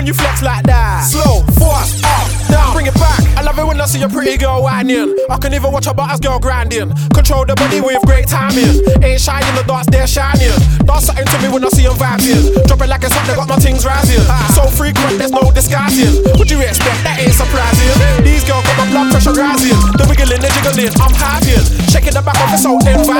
you flex like that. Slow, fast, up, down, bring it back. I love it when I see a pretty girl whining. I can even watch a butters girl grinding. Control the body with great timing. Ain't shy in the darts, they're shining. Dance something to me when I see them vibing. Drop it like it's hot, they got my things rising. So frequent, there's no disguising. What you expect? That ain't surprising. These girls got my blood pressure rising. The wiggling, the jiggling, I'm hyping. Shaking the back of it so inviting.